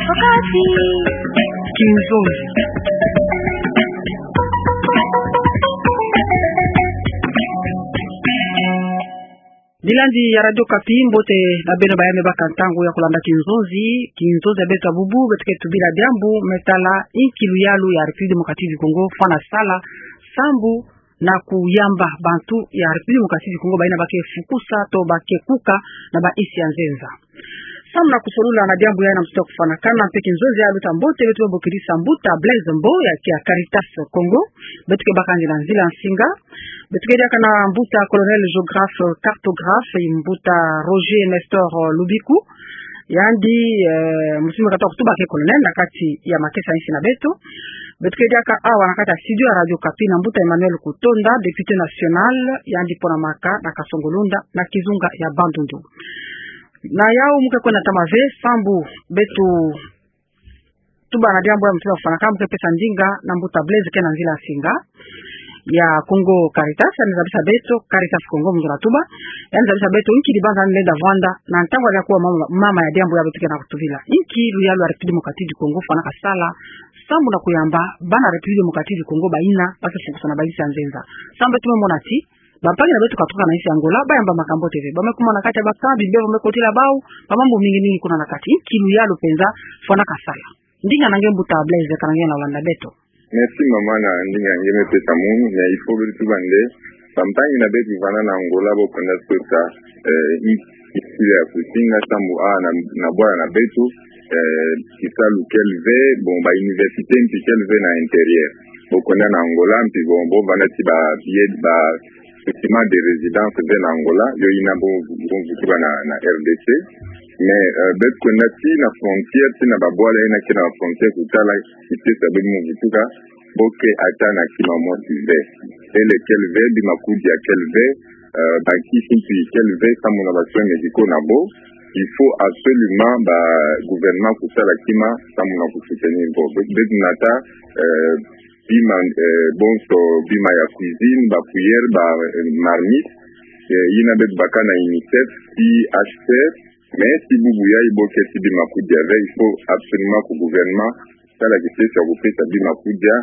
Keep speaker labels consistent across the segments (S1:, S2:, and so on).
S1: Wakati Kinzonzi Dilandi ya Radio Kapi mbote na beno bayame bakantangu ya kulanda Kinzonzi abeto abubu betike tubila diambu metala inkilu yalu ya Republika Demokratiki Kongo fana sala sambu na kuyamba bantu ya Republika Demokratiki Kongo baina bake fukusa to bake kuka na ba isi anzenza samna kusolula na diambu ya na mtuta kufana kana mpeke Kinzonzi ya luta mbote betu mbokirisa mbuta Blaise Mbo ya kia Caritas Congo betuke bakanzi na nzila nsinga betuke dia kana mbuta Colonel Géographe Cartographe mbuta Roger Nestor Lubiku yandi musimu kata kutuba ke colonel na kati ya makesa nisi na beto betuke dia ka awa na kati ya studio ya Radio Kapi na mbuta Emmanuel Kutonda député national yandi pona maka na Kasongolunda na Kizunga ya Bandundu na yao muke kwena tamave sambu betu tuba na diambu ya mtuwa kufana kama muke pesa ndinga na mbuta Blaise kena nzila singa ya Congo Caritas anizabisa beto Caritas Congo mzura tuba anizabisa beto inki libanza nilenda vanda na ntangu ya kuwa mama ya diambu ya betu kena kutuvila inki luyalo ya Republika Demokratiki Congo fana kasala sambu na kuyamba bana Republika Demokratiki Congo baina pake fukusa na balisi anzenza sambu tume monati bapagi na betu katoka na isi Angola bayamba makambo TV bamekuma na kati ya bakambi bebo mekotila bau mambo mingi kuna na kati kilu yalo penza fona kasala ndinga nange mbuta Blaise kanange na wanda beto.
S2: Merci mama na ndinga ngeme pesa mungu na ifo betu bande bampangi na betu vana na Angola bo kwenda sota isi ya kusinga sambu na bwana na betu kisalu kelve bon ba université mpi kelve na intérieur bo kwenda na Angola mpi bo vana ti ba billet ba document de résidence de Angola yo ina bon vutuba na RDC mais bet kwenda ti na frontière ti na babwala ina ki na frontière kutala ite sabe mu vutuka boke ata na kima mo tibe ele kelve bi makudi ya kelve banki simpi kelve kama na baswe médicaux na bo il faut absolument ba gouvernement kutala kima kama na kusoutenir bo bet nata bima bonso bima ya cuisine ba cuillère ba marmite yina bet bakana UNICEF IHCR mais si bubu ya iboke si bima kudia il faut absolument que gouvernement sala kise sa kupesa bima kudia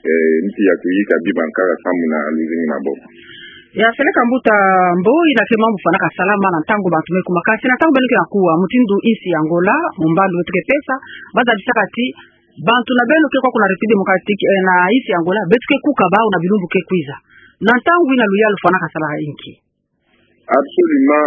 S2: nti ya kuyika bibankara samu na luzini na bo
S1: ya seleka mbuta Mbo ina kema mfana ka salama na tangu bantu mekumaka sina tangu beleke akuwa mutindu isi Angola mumbandu wetuke pesa baza bisakati bantu na beno ke kwa kuna Republika Demokratiki na isi Angola betuke kuka bao na bilumbu ke kwiza na tangu ina luyalo fana ka sala inki
S2: absolument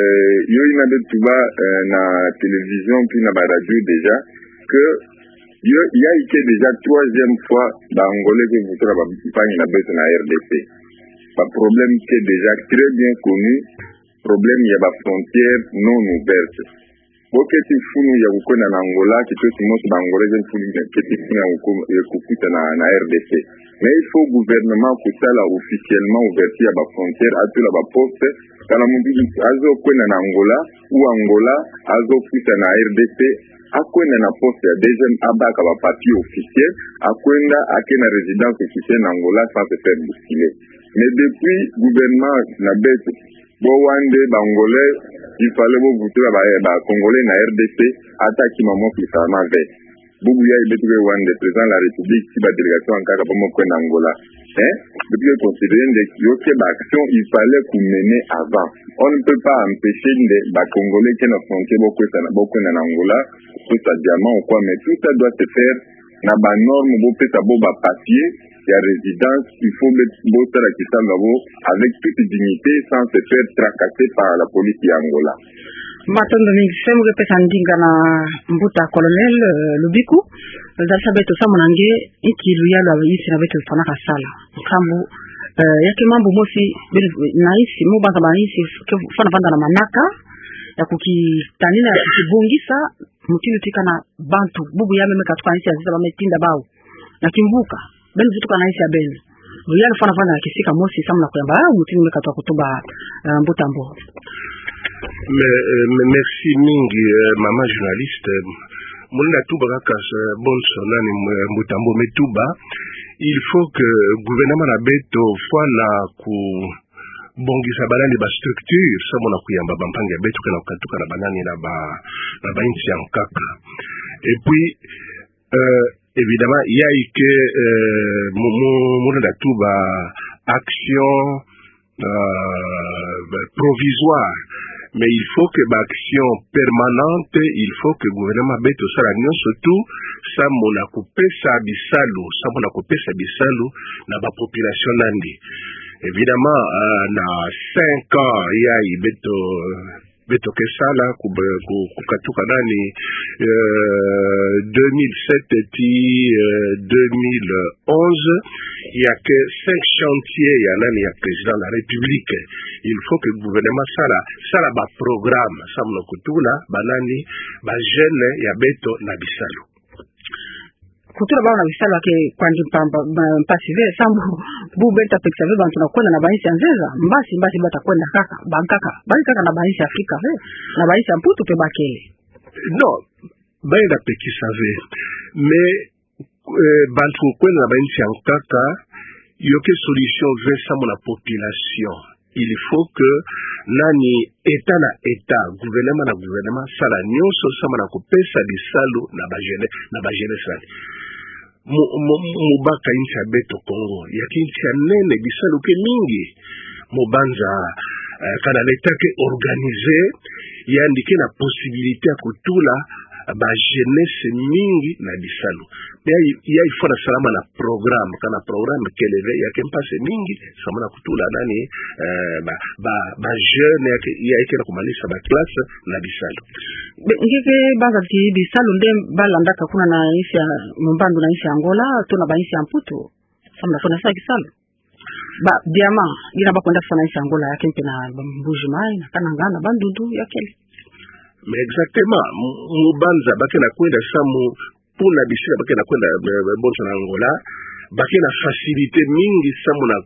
S2: yo ina betuba na télévision puis na ba radio déjà que yo ya ike déjà troisième fois ba Angolais que vous tra ba pangi na betu na RDC ba problème qui est déjà très bien connu problème ya ba frontière non ouverte boketi funu ya kukona na Angola kitosi moto ba Angolais funu ya kiti funu ya kukuta na RDC mais il faut gouvernement kusala officiellement ouverture ya ba frontière atula ba poste kana mundu azo kwenda na Angola ou Angola azo kuta na RDC akwenda na poste ya deuxième abaka ba papier officiel akwenda akena résidence officielle na Angola sans se faire bousculer mais depuis gouvernement na betu bo wande bangolais il fallait bo vutula ba congolais na RDC ataki mamo kisama ve bubu ya betu ke wande président la république qui ba délégation en kaka pomo kwenda Angola depuis considérer des yoke ba action il fallait qu'on mener avant on ne peut pas empêcher ba congolais qui na frontière bo kwenda na Angola tout ça diamant ou quoi mais tout ça doit se faire na ba norme bo pesa bo ba papier ya résidence il faut mettre la kisanga bo avec toute dignité sans se faire tracasser par la police ya Angola
S1: matondo mingi semu ke pesa ndinga na mbuta colonel Lubiku za sabeto samunange iki luyalo abisi na beto fana kasala kambu yake mambo mosi naisi mubanza maisi fana vanda na manaka ya kukitanina ya kukibungisa mutilu tika na bantu bubu ya meme katukwa nisi ya ziza bametinda bao na kimbuka benu vitu kana nisi ya benu luyalo fana vanda na kisika mosi samuna kuyamba mutilu meme katukwa kutuba mbuta Mbo.
S3: Merci mingi mama journaliste muna tuba kaka bonso nani Mbutambo metuba il faut que gouvernement na beto fwana ku bongisa banani ba structure samona kuyamba bampange betu kana katuka na banani na ba inchi ya nkaka Et puis évidemment il y a eu que mon tout action provisoire, mais il faut que action permanente, il faut que gouvernement beto sala surtout ça mona kopesa bisalu na ba population nandi. Évidemment na 5 ans il y a eu beto kesala kukatuka nani 2007 ti 2011 il y a que 5 chantiers ya nani ya président de la République. Il faut que le gouvernement sala ba programme samno kutula banani ba jeune ya beto na bisalu
S1: kutula ba na bisalu ke kwandi mpasive sambu bubeta pekisave bantu na kwenda na baisi anzeza mbasi bata kwenda kaka na baisi Afrika na baisi mputu pe bakele
S3: non baenda pekisave mais bantu kwenda na baisi kaka yoke solution vers la population. Il faut que nani état na état gouvernement na gouvernement sala nyonso sama na kopesa bisalu na ba jeunesse mubaka inchi ya beto Congo ya kinchi ya nene bisalu ke mingi mubanza kana l'état ke organisé yandike na possibilité ya kutula ba jeunesse mingi na bisalu ya ifo na salama na programme kana programme keleve ya kempase mingi sama na kutula nani ba jeune ya ikena kumalisa ba classe na bisalu
S1: ngeke baza ti bisalu nde balandaka kuna na isi ya Mumbandu na isi ya Angola to na ba isi ya Mputu sama na sa bisalu ba diama ina ba kwenda sana isi ya Angola ya kempe na Mbujimai na Kanangana Bandundu ya kele.
S3: Mais exactement mubanza bakena kwenda samu puna bisira bakena kwenda bonso na Angola bakena facilité mingi samu na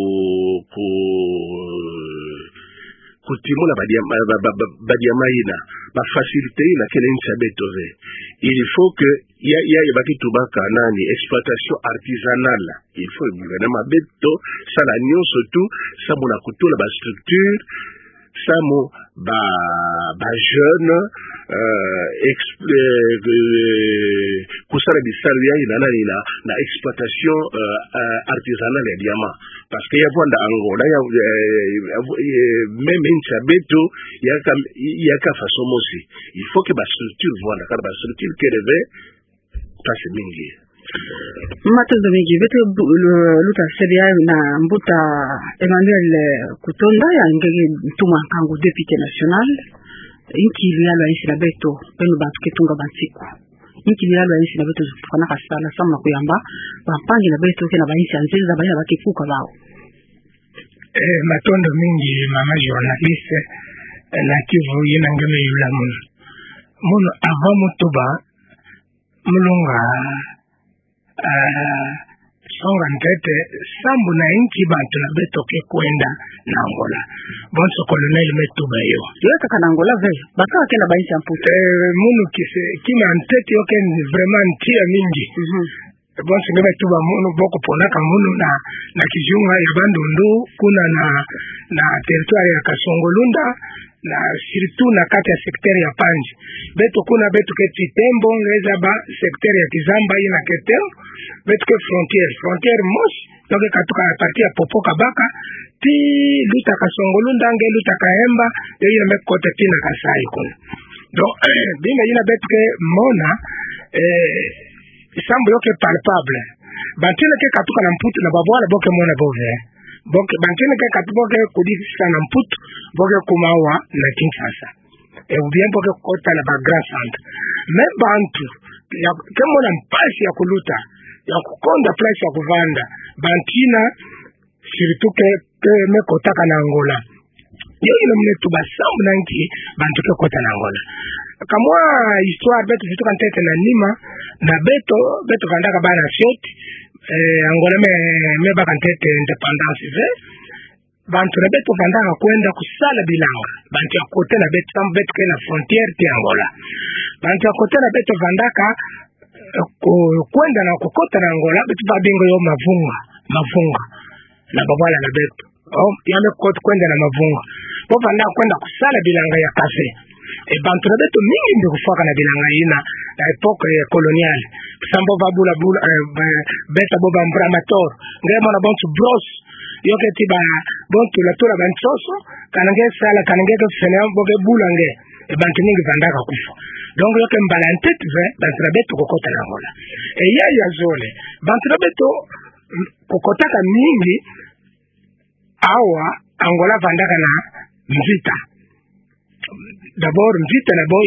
S3: kutimula badiama ina ba facilité ina kele ncha betove. Il faut que ya baki tubaka nani exploitation artisanale. Il faut le gouvernement beto sala nyonso tout samu na kutula ba structure samu ba jeune kusala bisalu ya nani na exploitation artisanale ya diamant parce que yavanda Angola même ncha beto yaka façon mosi. Il faut que ba structure vanda kana ba structure keleve tasi mingi
S1: Matozo mingi bete luta seria na mbuta Emmanuel Kutonda ya ngege tuma kangu député national inki lialo isi na beto penu bantu ketunga bantiku inki lialo isi na beto zufana kasala sama kuyamba bampangi na beto ke na baisi anzeza baya bakikuka bao
S4: matondo mingi mama journaliste na Kivu yena ngeme yula muno avant mutuba mulunga songa ntete sambu na inchi bantu na beto ke kwenda na Angola bonso colonel metuba yo
S1: yoka kana Angola ve baka kenda baisi Mputu
S4: munu kina ntete yoke vraiment ntia mingi bonso ngebe tuba munu boko ponaka munu na kijunga ya Bandundu kuna na territoire ya Kasongolunda na surtout na kati ya secteur ya Panji beto kuna beto ke Titembo ngeza ba secteur ya Kizamba ina Ketem beto ke frontière mos toke katuka parti ya Popo Kabaka ti luta Kasongolunda nge luta Kahemba ina mekote tina Kasai kuna donc binga ina beto ke mona sambu yoke palpable bantine ke katuka na Mputu na babwala boke mona bove boke bantine ke katuka kudi sana Mputu boke kumawa na Kinshasa ou bien boke kota na ba grand centre mais bantu ya kemona mpasi ya kuluta ya kukonda place ya kuvanda bantina surtout ke me kota kana Angola yo ina mnetu basambu nanki bantu ke kota na Angola kamwa histoire beto vitu kantete na nima na beto vandaka bana shoti Angola me bakantete independence ve bantu na beto vandaka kwenda kusala bilanga bantu ya kote na beto sambu beto ke na frontière te Angola bantu ya kote na beto vandaka kwenda na kukota na Angola beto babingo yo mavunga na babwala na beto yame kote kwenda na mavunga bo vandaka kwenda kusala bilanga ya kafe e bantu na beto mingi ndio kufaka na bilanga ina na epoque coloniale sambo babula beta boba mbramator ngema na bantu bros yoke tiba bontu la tola bansoso kanange sala kanange ko fene boge bulange e bantu mingi vandaka kufa donc yoke mbala ntete ve bantu na beto kokota na ngola e ya zole bantu na beto kokotaka mingi awa Angola vandaka na mvita d'abord mvita na bo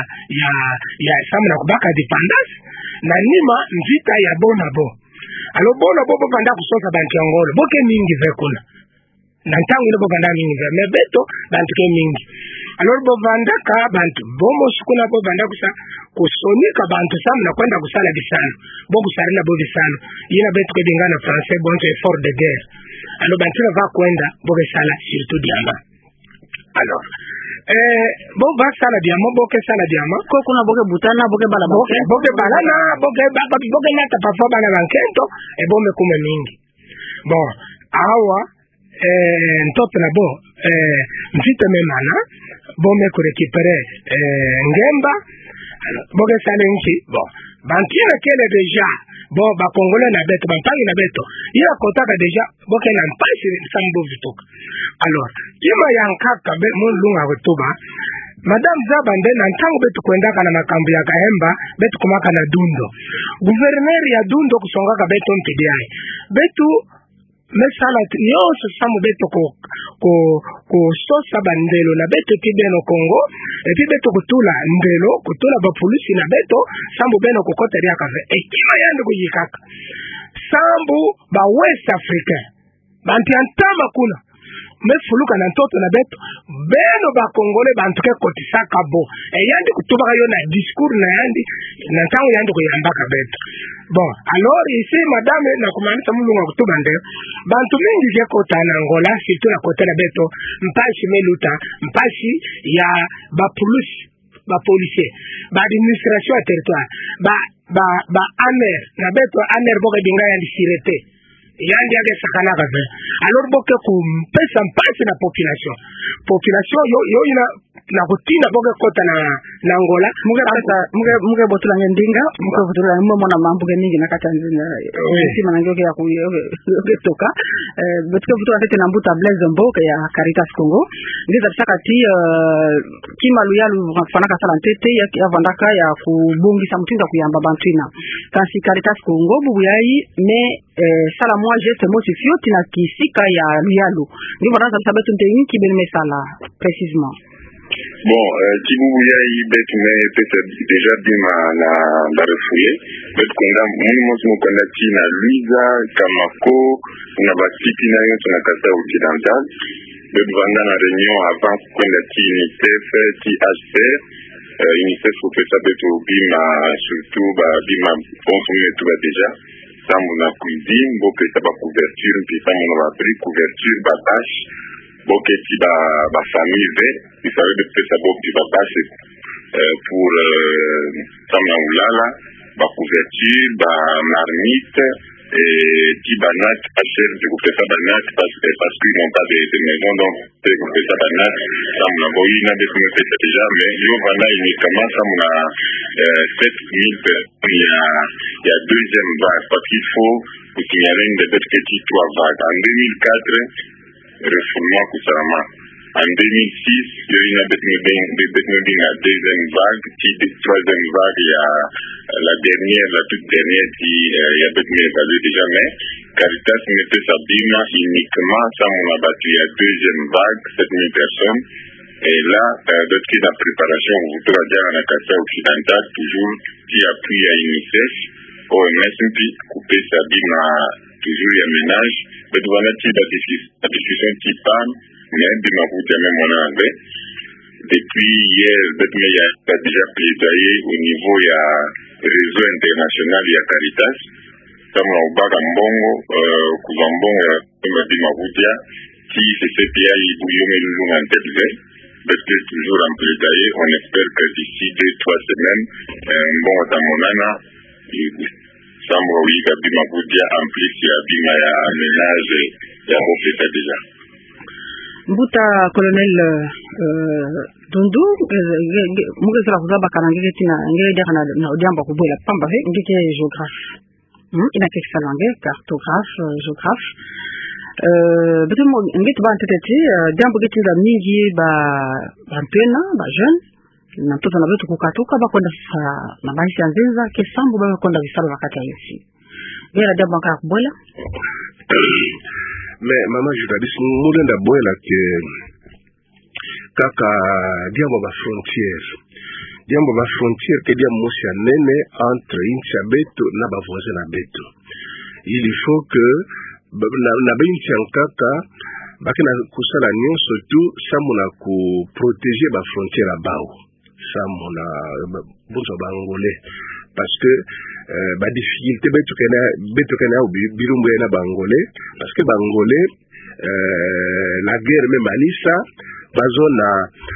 S4: ya samna kubaka dependance na nima mvita ya bona bo alo bona bo vanda kusosa bantu Angola boke mingi vekuna na ntango ile bo vanda mingi ve mebeto bantu ke mingi alo bo vanda ka bantu bomo sukuna bo vanda kusa kusonika bantu samna kwenda kusala bisano bo kusarila bo bisano yina beto ke dingana français bon effort de guerre alo bantu va kwenda bo besala surtout diamant alors bo ba sala diamant bo ke sala diamant
S1: ko kuna boke butana boke bala
S4: boke balana boke nata parfois bana bankento e bo me kume mingi bon awa ntoto na bo mfite memana bo me ko récupérer ngemba boke sala nchi bon bantina kele déjà bon ba congolais na beto bantangi na beto ila kotaka déjà boke na mpasi sambo vitoka alors kima yankaka be mulunga kutuba madame Zabande na ntango betu kwendaka na makambo ya kahemba betu kumaka na dundo gouverneur ya dundo kusongaka beto mpediai betu mesala nyonso samu beto ko sosa bandelo na beto kibeno Congo et puis beto kutula ndelo kutula ba polisi na beto sambu beno kokoteria kave ekima yande kuyikaka sambu ba West Africain bantu antama kuna mefuluka na ntoto na beto beno ba Congolais bantu ke kotisaka bo yandi kutuba yo na discours na yandi na tango yandi kuyambaka beto bon alors ici madame na kumanisa mulunga kutuba nde bantu mingi ke kota na Angola surtout na kota na beto mpashi meluta mpashi ya ba policier ba administration ya territoire ba amer na beto amer boka dinga yandi sirete yandi age sakana kaze alors boke kumpesa mpasi na population yo ina na kutina boke kota na Angola muge botula ndinga muge botula mona mambuge mingi na katanzina sima na ngoge ya kutoka betuke botula tete na mbuta Blaise Mboka ya Caritas Congo ndiza sakati kimaluyalu fanaka sala tete ya vandaka ya kubungisa mtinda kuyamba bantuina kasi Caritas Congo bubuyai me sala moi geste motifio tina kisika ya luyalu ndi mwanza sabetu nteni kibeni mesala précisément
S2: bon kibubuya ibetu me pesa déjà bima na refoulé bet konda munimo konda tina Luiza Kamako na basiti na yo na kasa occidental bet vanda na réunion avant konda tina THP UNICEF ko pesa betu bima surtout ba bima consommer tout ba déjà sambu na cuisine bo pesa ba couverture puis sambu na prix couverture ba tâche bo keti ba famille il savait de pesa bo ki ba tâche pour sambu na ulala ba couverture ba marmite et qui banat acher de ko pesa banat parce qu'ils n'ont pas de maison donc c'est ko pesa banat sambu na boyi na de ko pesa déjà mais yo vana uniquement sambu na 7000 personnes il y a deuxième vague parce qu'il faut signaler une des petites trois vagues en 2004 refoulement Kousarama en 2006 il y a une deuxième vague qui troisième vague il y a la toute dernière qui il y a évalué déjà mais Caritas mettait sa bima uniquement sans on a battu il y a deuxième vague 7000 personnes et là d'autres qui la préparation vous voudra dire en Akassa occidental toujours qui appuie à UNICEF OMS puis couper sa bima toujours il y a ménage mais voilà qui la discussion qui parle mais bima vous jamais mon anglais depuis hier il y a déjà plaidoyé au niveau il y a réseau international il y a Caritas kama ubaka mbongo kuzambongo bima vudia qui se fait bien ibuyome lunga ntebze parce que toujours en plaidoyer on espère que d'ici 2-3 semaines mbongo tamonana sambo wiga bima vudia en plus ya bima ya ménage ya ofeta déjà
S1: Mbuta colonel Tundu muge sala kuzaba kanangeke tina ngere dia kana na odiamba kubola pamba he ngeke géographe. Ina keksa langue cartographe géographe. Beto mo ngete ba ntete diambo geti za mingi ba mpena ba jeune na mtoto na betu kukatuka ba kwenda na maisha ya nzenza kesambu ba kwenda visalo wakati hivi. Ngere diambo kaka kubola.
S3: Mais maman journaliste mulenda bola ke kaka diambo ba frontière ke diambo mosia nene entre inchi beto na ba voisin na beto. Il faut que na binchi kaka bakina kusala nyonso tu samuna ku protéger ba frontière bao samuna bunzo bangolais parce que ba difficulté beto kana bilumbu na bangolais parce que bangolais la guerre même alisa bazona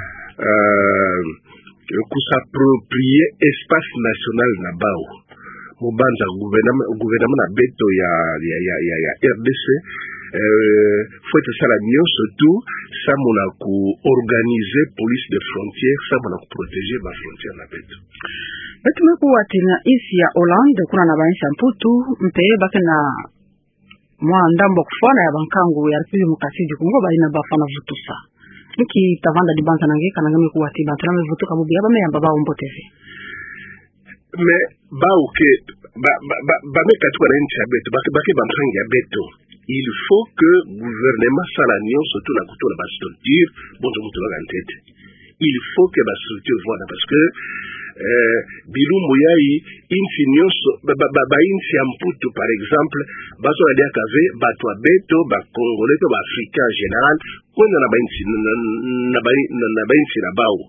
S3: s'approprier espace national na bao mubanza gouvernement na beto ya RDC faut être ça la nyonso tout ça mona ku organiser police de frontières ça mona ku protéger ba frontière na beto
S1: betume kuwatina isi ya Hollande kuna na baisha mputu mpeye bakena mwa ndambo kufana ya bankangu ya Republique Mukasidi Kongo bali na bafana vutusa niki tavanda di banza nange kana ngame kuwati batana mevutuka bubi aba me yamba bawo mboteze
S3: mais bao ke ba meka tu na nchi ya beto baki bampangi ya beto il faut que gouvernement salanion surtout la kutola ba structure bonzo mutola ngantete il faut que ba structure voilà parce que bilumbu yai inchi nyonso ba inchi ya mputu par exemple baso na dia kave bato beto ba congolais to ba africain en général kwenda na ba inchi na ba inchi na bao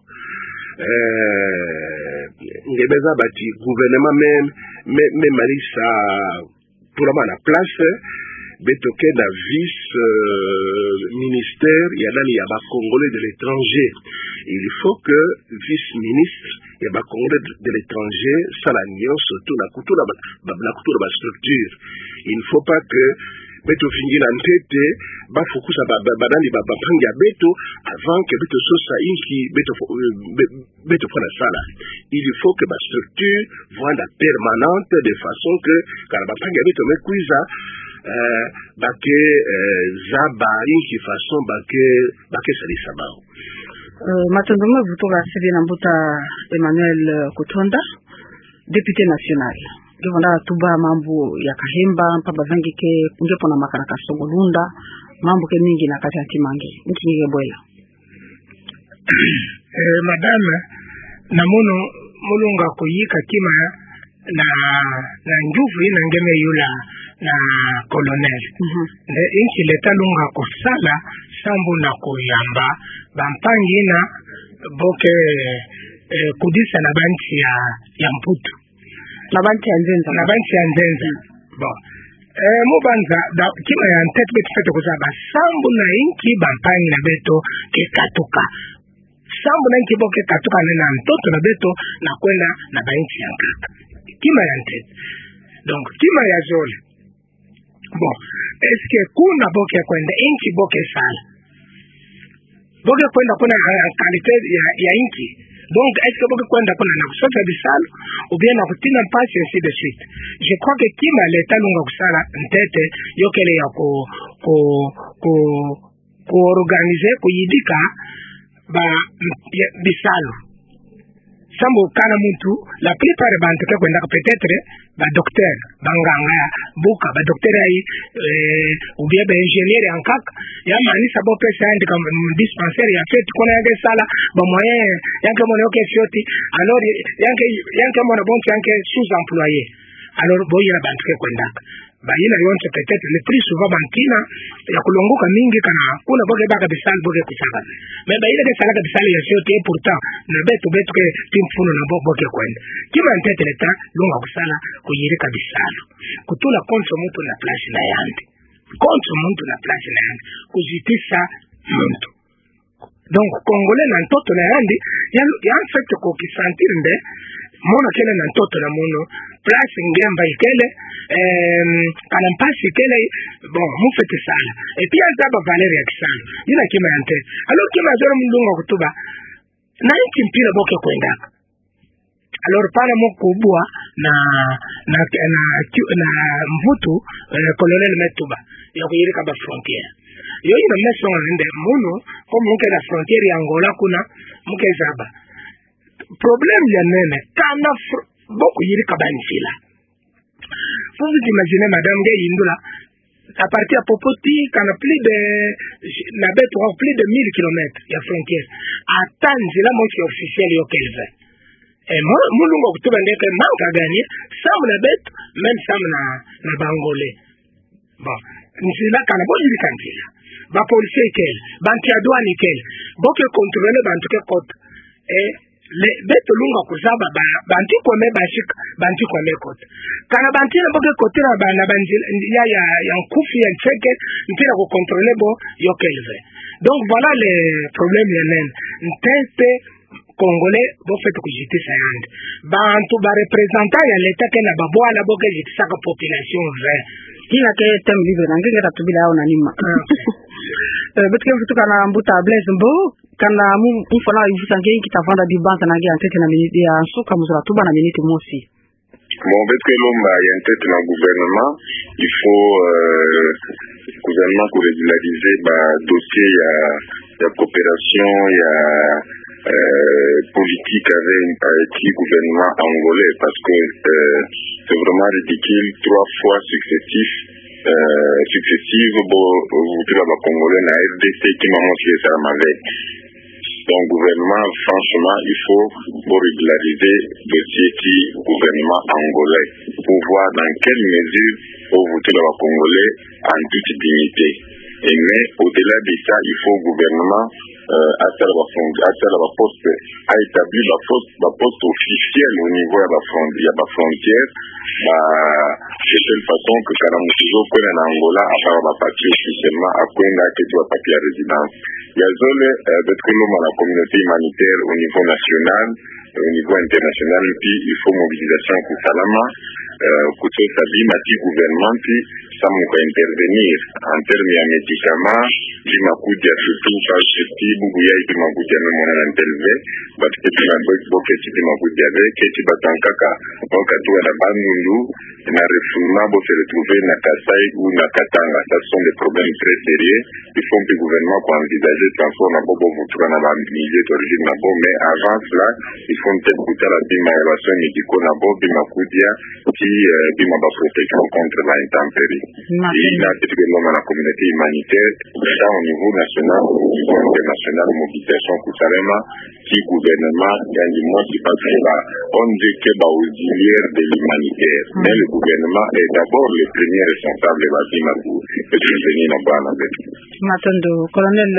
S3: ngebeza bati gouvernement même malisa pour la place beto ke na vice ministère ya nani ya ba congolais de l'étranger. Il faut que vice ministre ya ba congolais de l'étranger sala nyonso to na kutura ba structure. Il ne faut pas que beto fingila ntete ba fokusa badani ba panga beto avant que beto sosa inki beto fona sala. Il faut que ba structure voie permanente de façon que car ba panga beto mekuiza bake zaba inki façon bake salisa bao.
S1: Matondoma vutoka sebe na mbuta Emmanuel Kutonda député national givanda tuba mambo ya kahemba mpaba vangi ke ngepo na makaraka songolunda mambo ke mingi na kati ya timange nkinge boela
S4: madame na muno mulunga kuyika kima na nguvu ina ngeme yula na colonel nde inchi leta lunga kusala sambu na kuyamba bampangi na boke kudisa na banchi ya mputu
S1: na banchi ya nzenza
S4: bon mubanza kima ya ntete betu fete kuzaba sambu na inchi bampangi na beto ke katuka sambu na inchi boke katuka na mtoto na beto na kwenda na banchi ya nkaka kima ya ntete donc kima ya zole bon est-ce que kuna boke kwenda inchi boke sala boke kwenda kuna qualité ya inchi donc est-ce que boke kwenda kuna na kusota bisalo ou bien na kutina mpasi ainsi de suite. Je crois que kima leta lunga kusala ntete yokele ya ko organiser kuyidika ba bisalo sambo kana muntu la plupart banteke kwenda peut-être ba docteur banganga buka ba docteur ai ou bien ba ingénieur en kak ya manisa bo pesa andi comme dispensaire ya fait kona ya sala ba moyen yanke mono ke fioti alors yanke mono bon yanke sous employé alors boya banteke kwenda ba ina yonte peut-être le plus souvent bantina ya kulongoka mingi kana kuna boge baka bisal boge kusaka mais ba ina ke sala ka bisal ya fioti et pourtant na beto ke timfuno na boge kwenda kima ntete leta lunga kusala kuyirika bisalo kutula contre mtu na place na yandi kuzitisa mtu donc congolais na ntoto na yandi ya en fait ko kisantir nde mona kele na ntoto na mono place ngemba ikele kana mpasi ikele bon mufete sana et puis azaba valeur ya kisalo ina kima yante alors kima zoro mlunga kutuba na nchi mpira boke kwendaka alors pana mokubwa na mvutu colonel Metuba ya kuyirika ba frontiere yo ina meso ngende muno ko muke na frontiere ya Angola kuna muke zaba problem ya nene kana boku yirika banfila vous vous imaginez madame Gay Indula à partir à Popoti kana plus de na beto plus de 1000 km ya frontiere atanzi la moitié officielle yo kelve mulungu kutuba ndeke manka gani samu na beto même samu na bangolais bon nzila kana bo yiri kanzila ba policier kel banki adwani kel boke contrôler bantu ke côte et le beto lunga kuzaba banti kwa me bashika banti kwa me côte kana banti na boke côté na bana banjila ya nkufi ya cheke mpira ko contrôler bo yo kelve donc voilà les problèmes yenen ntete Congolais bo fait que j'étais sayande bantu ba représentant ya l'état ke na babwala boke jitisa ka population vrai
S1: kila ke tem libre ngenge tatubila au nanima betke mfutu kana mbuta Blaise Mbo kana mfana ivutange kitavanda di banka na ngia ntete na minute ya suka muzura tuba na minute mosi
S2: bon betke lomba ya ntete na gouvernement il faut gouvernement pour régulariser ba dossier ya coopération ya politique avec le gouvernement angolais parce que c'est vraiment ridicule 3 fois successives pour congolais na RDC qui m'a montré ça mauvais. Donc gouvernement franchement il faut régulariser le dossier qui gouvernement angolais pour voir dans quelle mesure au voter le congolais en toute dignité. Et mais au-delà de ça il faut gouvernement à la poste a établi la poste officielle au niveau de la frontière de telle façon que quand on est en Angola à part la papier officiellement après on a que tu as papier à résidence il y a zone d'être l'homme à la communauté humanitaire au niveau national au niveau international et puis il faut mobilisation pour Salama pour tout ça bien à gouvernement puis ça peut intervenir en termes de médicaments du makudia surtout parce que bubuya ipi makudia mwana na ntelve parce que tu as beaucoup de makudia avec et tu batankaka donc tu as la banundu na refoulement pour se retrouver na Kasai ou na Katanga ça sont des problèmes très sérieux il faut que le gouvernement pour envisager transport na bobo vutura na ba milieu d'origine na bo mais avant cela il faut peut-être coûter la bima évaluation médicale na bo bima kudia qui bima ba protection contre la intempérie il a été dans la communauté humanitaire déjà au niveau national au niveau international mobilisation Kousalema qui gouvernement dans le monde qui passe là on dit que auxiliaire de l'humanitaire mais le gouvernement est d'abord le premier responsable de la bima pour intervenir na bana betu
S1: matondo colonel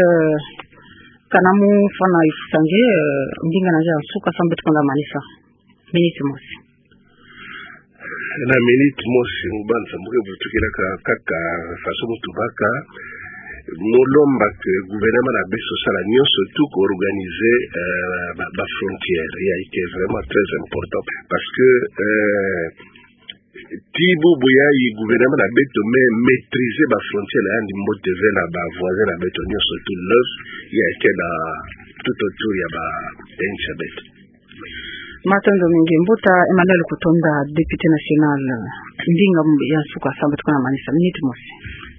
S1: kanamu fana ifutange ndinga na ja suka sambetu kwa manisa minute mosi
S3: na minute mosi mubanza mbuke butukira kaka façon mutubaka molomba que gouvernement na beso sala nyonso tout organiser ba frontière ya ike vraiment très important parce que tibu boyayi gouvernement na beto mais maîtriser ba frontière la ndi mbote vela ba voisin na beto nyonso tout l'œuvre ya ike na tout autour ya ba encha beto
S1: Matondo mingi mbuta Emmanuel Kutonda député national ndinga ya suka samba tukana manisa minute mosi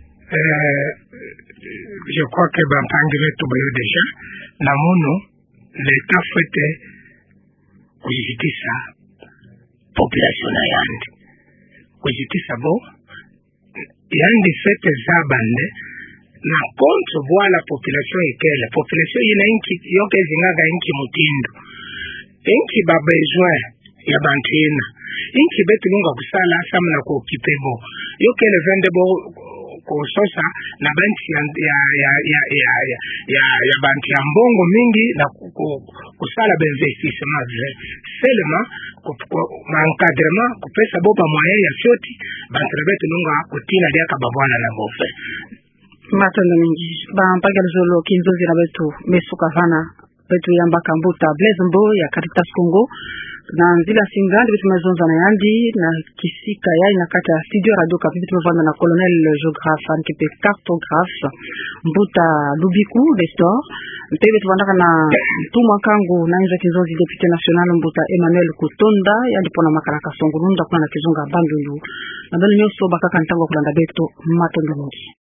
S4: je crois que bampangi vetu bayo déjà na mono l'état fete kujitisa population na yandi kujitisa bo yandi fete zabande na contre voila population ekele population ina inki yoke zingaga inki mutindo inki ba besoin ya bantina inki betu lunga kusala samna ko kipebo yoke le vende bo ko sosa na banti ya banti ya mbongo mingi na kusala ba investissement seulement ko encadrement ko pesa bo ba moyen ya shoti bantu betu lunga kutina dia ka babwana na bofe
S1: matondo mingi ba mpaga zolo kinzo zina betu mesuka vana betu yamba kambuta Blaise Mbo ya Caritas Congo na nzila singa ndio tumezonza na yandi na kisika yai na kata studio Radio Kapi tumevana na colonel géographe ankipe cartographe Mbuta Lubiku Nestor mpebe tuvandaka na tumwa kangu na nza kizonzi député national Mbuta Emmanuel Kutonda yandi pona makaraka songo nunda kuna na kizunga bandundu na bali nyoso bakaka ntango kulanda beto matondo mingi